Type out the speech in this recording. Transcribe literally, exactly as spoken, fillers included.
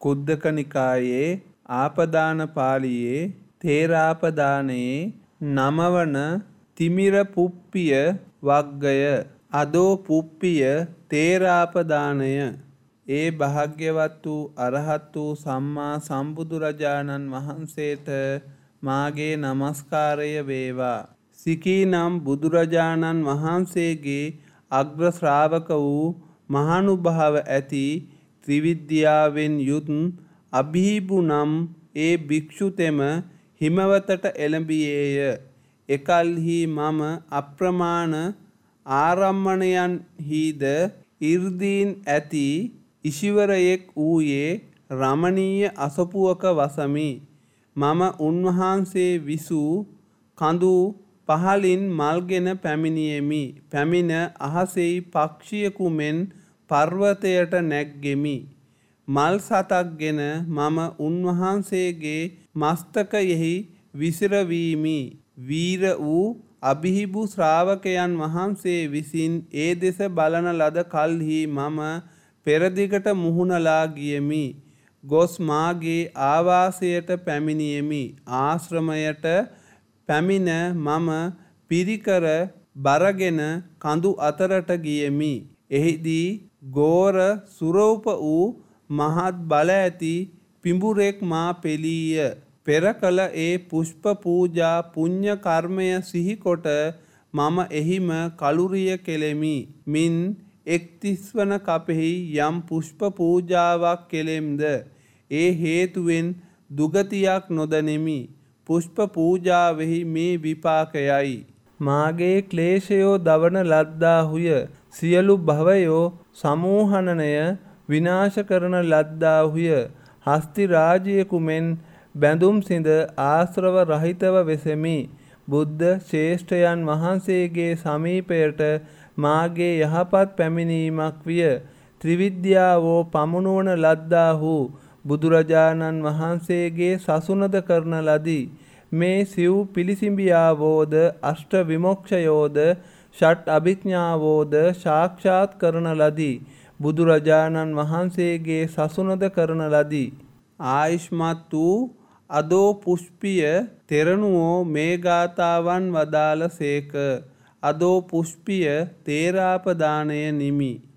කුද්දක නිකායේ ආපදාන පාළියේ තේරාපදානයේ නමවන තිමිර පුප්පිය වග්ගය අදෝ පුප්පිය තේරාපදානය. ඒ භාග්‍යවත් වූ අරහත් වූ සම්මා සම්බුදුරජාණන් වහන්සේට මාගේ නමස්කාරය වේවා. සිකී නම් බුදුරජාණන් වහන්සේගේ අග්‍ර ශ්‍රාවක වූ මහානුභාව ඇති ත්‍රිවිද්‍යාවෙන් යුත් අභීබු නම් ඒ භික්ෂුතෙම හිමවතට එළඹියේය. එකල්හි මම අප්‍රමාණ ආරම්මණයන්හිද ඉර්දීන් ඇති ඉශිවරයෙක් වූයේ රමණීය අසපුවක වසමි. මම උන්වහන්සේ විසූ කඳු පහලින් මල්ගෙන පැමිණියෙමි. පැමිණ අහසෙහි පක්ෂියකු මෙන් පර්වතයට නැග්ගෙමි. මල් සතක්ගෙන මම උන්වහන්සේගේ මස්තකයෙහි විසිරවීමි. වීර වූ අභිහිබු ශ්‍රාවකයන් වහන්සේ විසින් ඒ දෙස බලන ලද කල්හි මම පෙරදිගට මුහුණලා ගියෙමි. ගොස් මාගේ ආවාසයට පැමිණියෙමි. ආශ්‍රමයට පැමිණ මම පිරිකර බරගෙන කඳු අතරට ගියෙමි. එහිදී ගෝර සුරූප වූ මහත් බල ඇති පිඹුරෙක් මා පෙළීය. පෙර කළ ඒ පුෂ්ප පූජා පුණ්‍ය කර්මය සිහිකොට මම එහිම කලුරිය කෙලෙමි. මින් එක්තිස් වන කපෙහි යම් පුෂ්ප පූජාවක් කෙලෙම්ද ඒ හේතුවෙන් දුගතියක් නොදනිමි. පුෂ්ප පූජාවෙහි මේ විපාකයයි. මාගේ ක්ලේශයෝ දවන ලද්දාහුය. සියලු භවයෝ සමූහනනය විනාශ කරන ලද්දාහුය. හස්ති රාජයෙකු මෙන් බැඳුම් සිඳ ආශ්‍රව රහිතව වෙසෙමි. බුද්ධ ශ්‍රේෂ්ඨයන් වහන්සේගේ සමීපයට මාගේ යහපත් පැමිණීමක් විය. ත්‍රිවිද්‍යාවෝ පමුණුවන ලද්දාහු බුදුරජාණන් වහන්සේගේ සසුනද කරන ලදී. මේ සිව් පිළිසිඹියාවෝද අෂ්ට විමොක්ෂයෝද ෂට් අභිඥාවෝද සාක්ෂාත් කරන ලදී. බුදුරජාණන් වහන්සේගේ සසුනද කරන ලදී. ආයුෂ්මත් වූ අදෝ පුෂ්පිය තෙරණුවෝ මේ ගාථාවන් වදාළ සේක. අදෝ පුෂ්පිය තේරාපදානය නිමි.